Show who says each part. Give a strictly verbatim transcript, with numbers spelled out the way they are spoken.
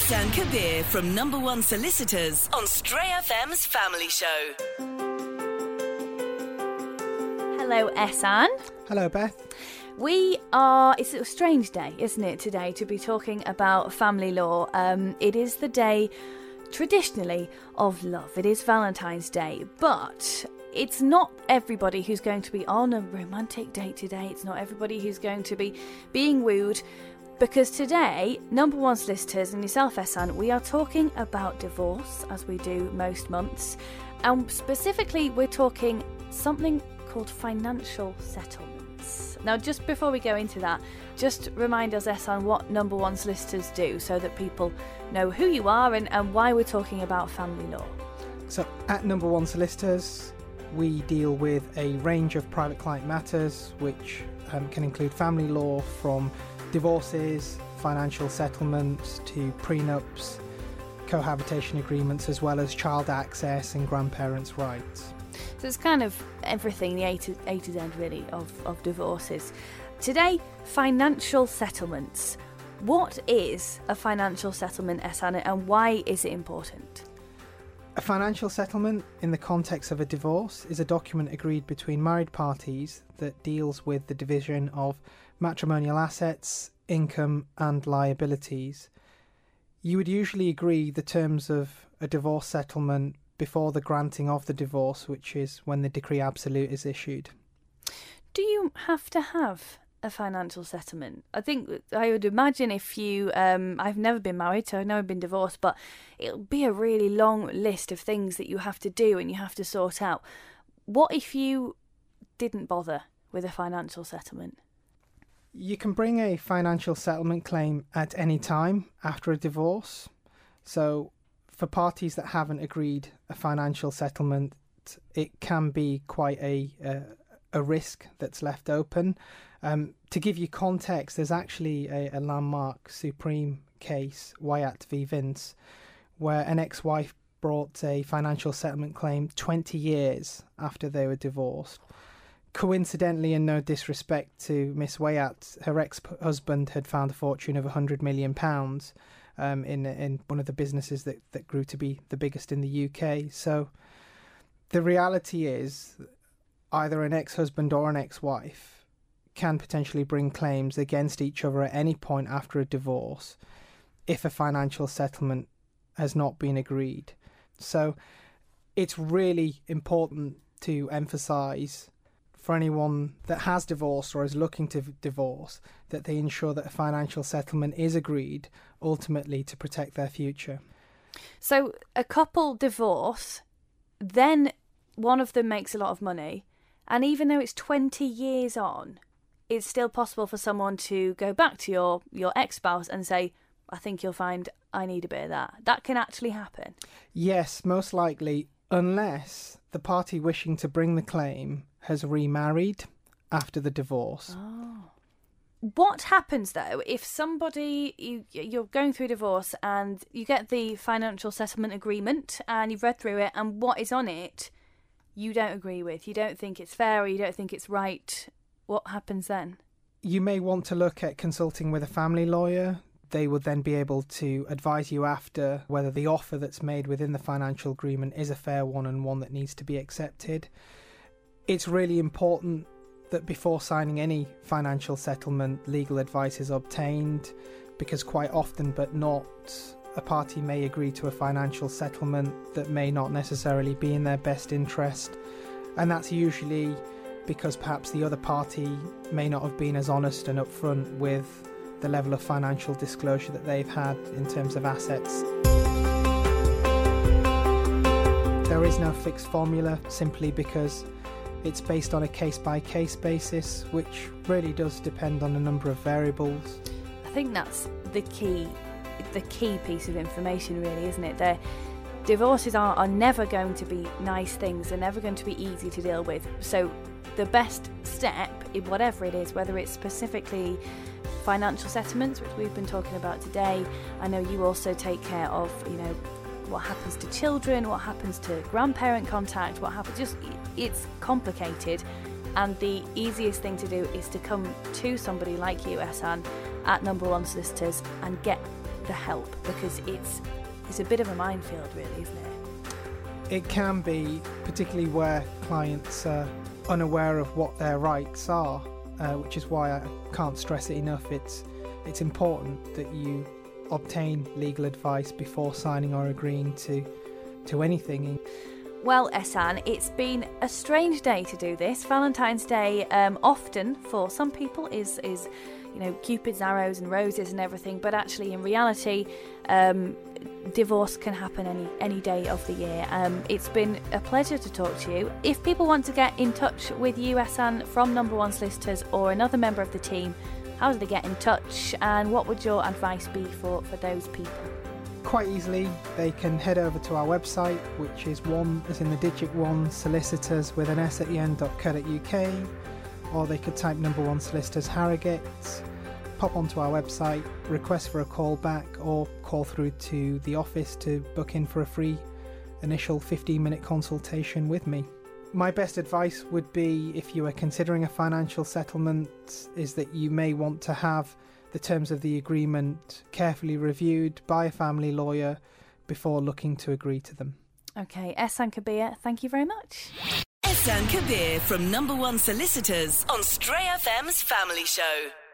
Speaker 1: Ehsan Kabir from Number One Solicitors on Stray F M's Family Show.
Speaker 2: Hello, Ehsan.
Speaker 3: Hello, Beth.
Speaker 2: We are, it's a strange day, isn't it, today, to be talking about family law. Um, it is the day, traditionally, of love. It is Valentine's Day, but it's not everybody who's going to be on a romantic date today. It's not everybody who's going to be being wooed, because today, Number One Solicitors and yourself, Ehsan, we are talking about divorce, as we do most months, and specifically we're talking something called financial settlements. Now, just before we go into that, just remind us, Ehsan, what Number One Solicitors do so that people know who you are and, and why we're talking about family law.
Speaker 3: So, at Number One Solicitors, we deal with a range of private client matters, which um, can include family law from divorces, financial settlements to prenups, cohabitation agreements, as well as child access and grandparents' rights.
Speaker 2: So it's kind of everything, the A to, A to Z really, of, of divorces. Today, financial settlements. What is a financial settlement, Ehsan, and why is it important?
Speaker 3: A financial settlement in the context of a divorce is a document agreed between married parties that deals with the division of matrimonial assets, income and liabilities. You would usually agree the terms of a divorce settlement before the granting of the divorce, which is when the decree absolute is issued.
Speaker 2: Do you have to have a financial settlement? I think I would imagine if you, um, I've never been married, so I've never been divorced, but it'll be a really long list of things that you have to do and you have to sort out. What if you didn't bother with a financial settlement?
Speaker 3: You can bring a financial settlement claim at any time after a divorce. So for parties that haven't agreed a financial settlement, it can be quite a uh, a risk that's left open. Um, to give you context, there's actually a, a landmark Supreme case, Wyatt v Vince, where an ex-wife brought a financial settlement claim twenty years after they were divorced. Coincidentally, and no disrespect to Miss Wyatt, her ex-husband had found a fortune of one hundred million pounds um, in in one of the businesses that, that grew to be the biggest in the U K. So the reality is either an ex-husband or an ex-wife can potentially bring claims against each other at any point after a divorce if a financial settlement has not been agreed. So it's really important to emphasise for anyone that has divorced or is looking to divorce that they ensure that a financial settlement is agreed, ultimately to protect their future.
Speaker 2: So a couple divorce, then one of them makes a lot of money, and even though it's twenty years on, it's still possible for someone to go back to your, your ex-spouse and say, I think you'll find I need a bit of that. That can actually happen.
Speaker 3: Yes, most likely, unless the party wishing to bring the claim has remarried after the divorce.
Speaker 2: Oh. What happens, though, if somebody, you, you're going through divorce and you get the financial settlement agreement and you've read through it, and what is on it you don't agree with, you don't think it's fair or you don't think it's right? What happens then?
Speaker 3: You may want to look at consulting with a family lawyer. They would then be able to advise you after whether the offer that's made within the financial agreement is a fair one and one that needs to be accepted. It's really important that before signing any financial settlement, legal advice is obtained, because quite often, but not, a party may agree to a financial settlement that may not necessarily be in their best interest. And that's usually because perhaps the other party may not have been as honest and upfront with the level of financial disclosure that they've had in terms of assets. There is no fixed formula, simply because it's based on a case-by-case basis, which really does depend on a number of variables.
Speaker 2: I think that's the key, the key piece of information, really, isn't it? They're, divorces are, are never going to be nice things. They're never going to be easy to deal with. So the best step, in whatever it is, whether it's specifically financial settlements, which we've been talking about today, I know you also take care of, you know, what happens to children, what happens to grandparent contact, what happens, just, it's complicated. And the easiest thing to do is to come to somebody like you, Ehsan, at Number One Solicitors and get the help, because it's it's a bit of a minefield, really, isn't it?
Speaker 3: It can be, particularly where clients are unaware of what their rights are, uh, which is why I can't stress it enough. It's it's important that you obtain legal advice before signing or agreeing to to anything.
Speaker 2: Well, Ehsan, it's been a strange day to do this. Valentine's Day um, often, for some people, is, is you know, Cupid's arrows and roses and everything, but actually in reality, um, divorce can happen any, any day of the year. Um, it's been a pleasure to talk to you. If people want to get in touch with you, Ehsan, from Number One Solicitors or another member of the team, how do they get in touch, and what would your advice be for, for those people?
Speaker 3: Quite easily, they can head over to our website, which is one, as in the digit one, solicitors with an S at the end, .co.uk, or they could type Number One Solicitors Harrogate, pop onto our website, request for a call back, or call through to the office to book in for a free initial fifteen minute consultation with me. My best advice would be, if you are considering a financial settlement, is that you may want to have the terms of the agreement carefully reviewed by a family lawyer before looking to agree to them.
Speaker 2: Okay, Ehsan Kabir, thank you very much.
Speaker 1: Ehsan Kabir from Number One Solicitors on Stray F M's Family Show.